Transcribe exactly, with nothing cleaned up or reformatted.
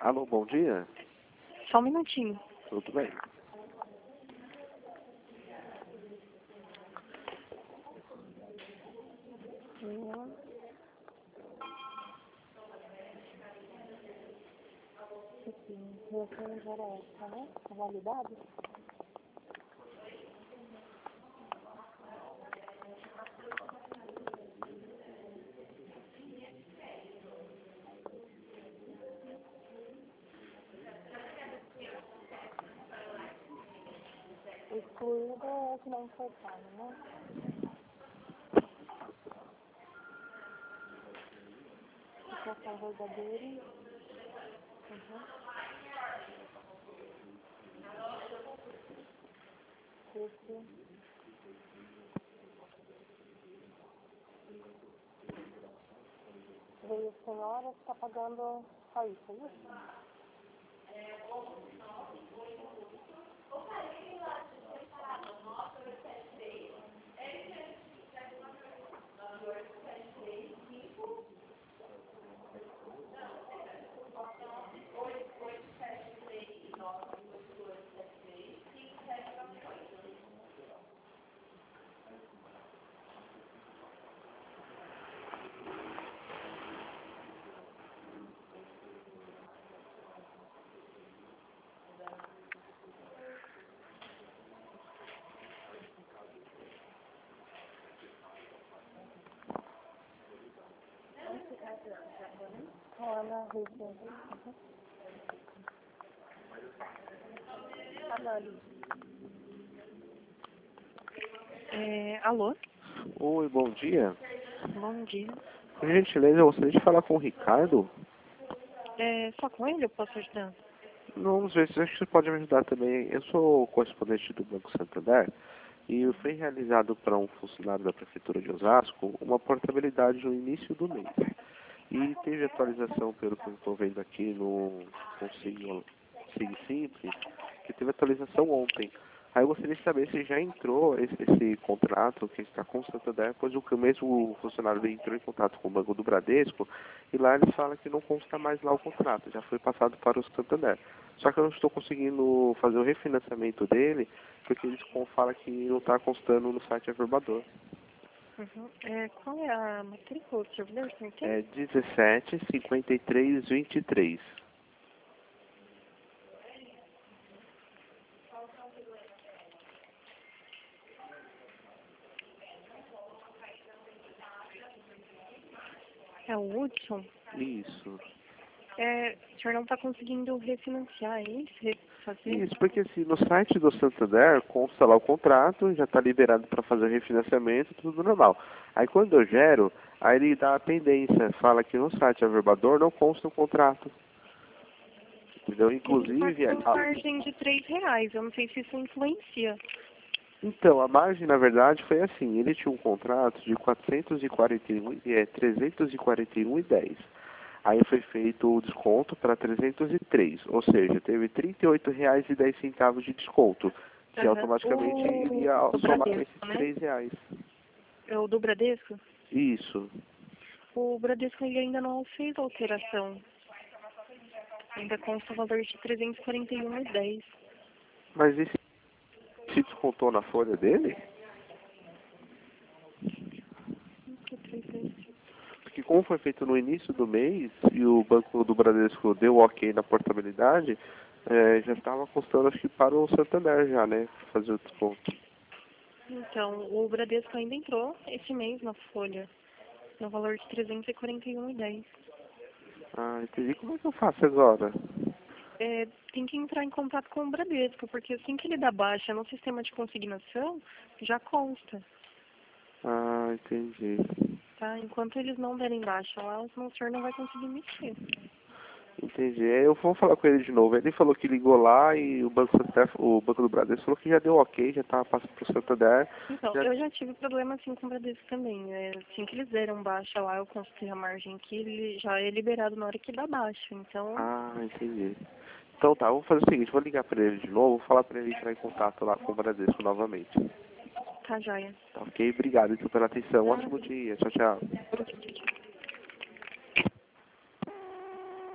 Alô, bom dia. Só um minutinho. Tudo bem? Reação já era essa, né? Tá validado? Excluído é que não foi pago, né? Situação verdadeira. Uhum. Esse. Veio a senhora que está pagando só isso, é isso? Ana, Rita. Uhum. É, alô? Oi, bom dia. Bom dia. Por gentileza, eu gostaria de falar com o Ricardo. É, só com ele eu posso ajudar? Não, não sei se acho que você pode me ajudar também. Eu sou correspondente do Banco Santander e foi realizado para um funcionário da Prefeitura de Osasco uma portabilidade no início do mês. E teve atualização, pelo que eu estou vendo aqui no Consigo Sig Simples, que teve atualização ontem. Aí eu gostaria de saber se já entrou esse, esse contrato que está com o Santander, pois o que o mesmo funcionário entrou em contato com o Banco do Bradesco e lá ele fala que não consta mais lá o contrato, já foi passado para o Santander. Só que eu não estou conseguindo fazer o refinanciamento dele, porque eles falam que não está constando no site Averbador. Uhum. É, qual é a matrícula do servidor? Você tem? É dezessete, cinquenta e três, vinte e três. É o Hudson? Isso. É, o senhor não está conseguindo refinanciar, é isso? Refazer? Isso, porque assim, no site do Santander consta lá o contrato, já está liberado para fazer o refinanciamento, tudo normal. Aí quando eu gero, aí ele dá a pendência, fala que no site Averbador não consta o contrato. Entendeu? Ele Inclusive, está com a... margem de três reais, eu não sei se isso influencia. então, a margem na verdade foi assim, ele tinha um contrato de quatrocentos e quarenta e um, é, trezentos e quarenta e um e dez. Aí foi feito o desconto para trezentos e três, ou seja, teve trinta e oito reais e dez centavos de desconto, que Uhum. automaticamente O iria do somar Bradesco, esses né? três reais. É o do Bradesco? Isso. O Bradesco ele ainda não fez alteração. Ainda consta o valor de trezentos e quarenta e um e dez. Mas esse se descontou na folha dele? Porque como foi feito no início do mês e o Banco do Bradesco deu ok na portabilidade, é, já estava custando acho que para o Santander já, né? Fazer o desconto. Então, o Bradesco ainda entrou esse mês na folha, no valor de trezentos e quarenta e um e dez. Ah, entendi. Como é que eu faço agora? É, tem que entrar em contato com o Bradesco, porque assim que ele dá baixa no sistema de consignação, já consta, Ah, entendi. tá? Enquanto eles não derem baixa lá, o senhor não vai conseguir mexer. Entendi. Aí eu vou falar com ele de novo. Ele falou que ligou lá e o Banco, Santander, o Banco do Bradesco falou que já deu ok, já estava passando para o Santander. Então, Já... eu já tive problema assim com o Bradesco também. É, assim que eles deram baixa lá, eu consultei a margem aqui, ele já é liberado na hora que dá baixa. Então, Ah, entendi. Então tá, vou fazer o seguinte, vou ligar para ele de novo, vou falar para ele entrar em contato lá com o Bradesco novamente. tá joia. Tá ok? Obrigado então pela atenção. Tá. Ótimo dia. Tchau, tchau.